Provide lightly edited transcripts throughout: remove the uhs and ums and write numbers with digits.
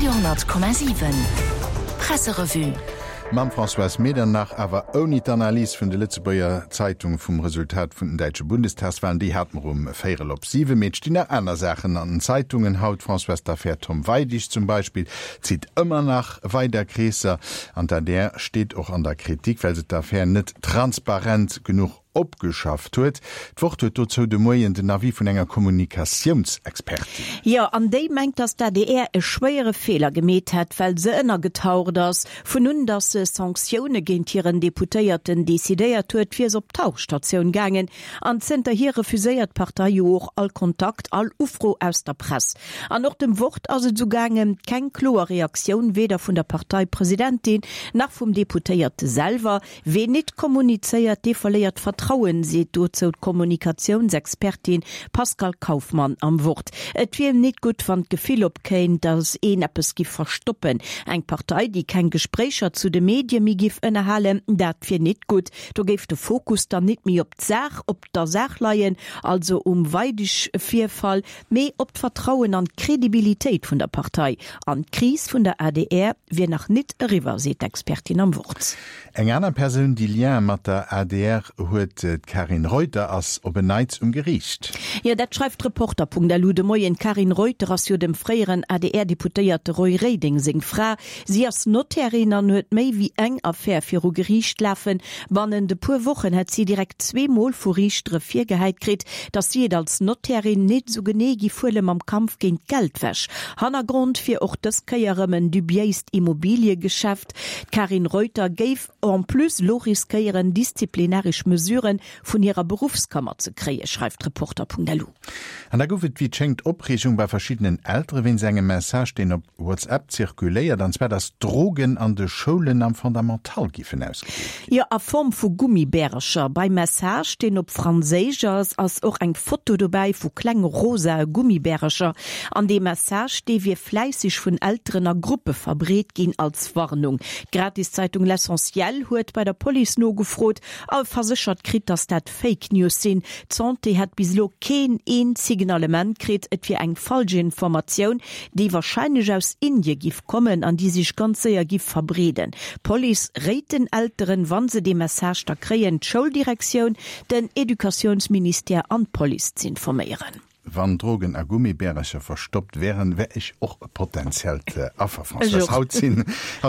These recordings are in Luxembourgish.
Radio,7 Presserevue. Mam François Medernach awer oni d'Analyse vun de Lützebauer Zeitung vum Resultat vun den Deutsche Bundestagswahlen, die hat rum 4/7 Mädchen die aner Sachen an den Zeitungen haut François d'Affaire Tom Weidig zum Beispiel zieht immer nach weiter Kräser, an der steht auch an der Kritik, weil se d'Affaire net transparent genug opgeschafft huet. D'Wort huet dazu de Moien den Navi vun enger Kommunikationsexpertin. Ja, an déi mengt, dass der DR e schwere Fehler gemet hat, weil se ënner getauert ass, vun nun dass se Sanktione géint hireieren Deputéierten desidéiert huet firs op Tauchstationun gangen, an Zter hier refuséiert Partei joch all Kontakt all Ufro aus der Press. An noch dem Wort as se zugangen keng kloer Reaktion weder vun der Parteipräsidentin nach vum Deputéierte selber, we net kommuniceiert de verleiert Vertrauen se dozo Kommunikationsexpertin Pascal Kaufmann am Wort. Et wie net gut van Gefehl opkein, dass Appes gif verstoppen. Eg Partei, die kein Gesprächer zu de Medien mi gif ënnerhalen, dat fir net gut. Do geft de Fokus dann net mir op Sach, op der Sach leiien, also weidisch Vierfall, méi op Vertrauen an Kredibilitéit vun der Partei. An Kris vun der ADR wie nach net riwer se Expertin am Wort. Eng aner Person die Lien mat der ADR huet Karin Reuter ass op Neiz Gericht. Ja, dat schreibt Reporter.delu de Moien Karin Reuter as jo dem freieren ADR-Deputéierte Roy Reding sing fra. Sie as Notärin huet méi wie eng Affaire fir Gericht laffen. Wannen de puer Wochen hat sie direkt 2-mal vor Richtre 4 geheit krit, dass sie als Notärin net so genegi fullem am Kampf gegen Geldwäsch. Hannergrund fir och des Keieremmen dubieist Immobiliegeschäft. Karin Reuter geif en plus loriskeieren disziplinarisch Mesuren vun ihrer Berufskammer zu kree, schreibt Reporter.delu. An der Goufet wie schenkt Opregung bei verschiedenen Ältere, wenn se engem Message den op WhatsApp zirkuléiert, dann wär das Drogen an de Schulen am Fundamentalgifen ausgegeben. Ja, a Form vu Gummibärescher. Bei Message den op Franzégers as och eng Foto dabei vu kleng rosa Gummibärescher. An de Message, de wir fleißig vun älterener Gruppe verbret gin als Warnung. Gratiszeitung L'Essentiel huet bei der Police no gefrot, a versichert krit, dass dat Fake News sinn. Zonte hat bislo kein einzigen Element krit, et wie eng falsche Information, die wahrscheinlich aus Indien gif kommen, an die sich ganz sehr gif verbreden. Police rät den Älteren, wann se de Message da kreien, Schuldirektion, den Edukationsminister an Police zu informieren. Wann Drogen a Gummibärescher verstoppt wären, wär ich och potenziell Affer. Haut sinn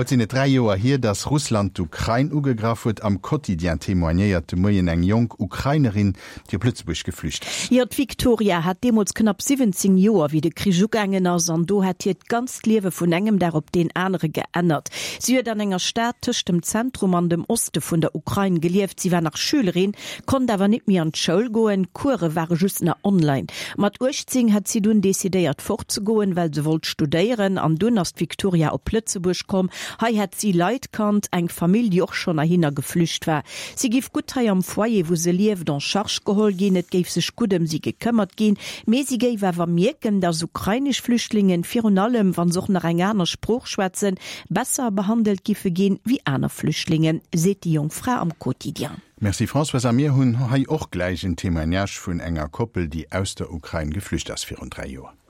3 Joer hier, dass Russland d'Ukraine ugegraf huet am Quotidien témoignéiert Moien eng Jong Ukrainerin, die Plötzburg geflücht. Ja, Victoria hat demos knapp 17 Joer wie de Krijugangen ass an do hat hiet ganz Liewe vun engem der op den andere geändert. Sie huet an enger Stadt tcht dem Zentrum an dem Oste vun der Ukraine gelieft. Sie war nach Schülerin, kon dawer net mir an d'Schoul goen, Kurre waren just na online. Mat Urzing hat sie dun desideiert fortzugoen, weil sie wollt studieren, an dun as Victoria op Plötzebusch kom. Hei hat sie Leid kannt, eng Familie auch schon ahinner geflücht war. Sie gif gut hei am Foyer, wo se lief dans Charge gehol gin, et geif sech gut sie gekümmert gin. Me sie geif awer mirken, dass ukrainisch Flüchtlingen fir und allem, wann soch nach eng aner Spruch schwätzen, besser behandelt gife gin wie aner Flüchtlingen, seht die Jungfrau am Quotidien. Merci François Amir hunn hai och gleich ein Thema vun enger Koppel, die aus der Ukraine geflücht as 4 3 Joer.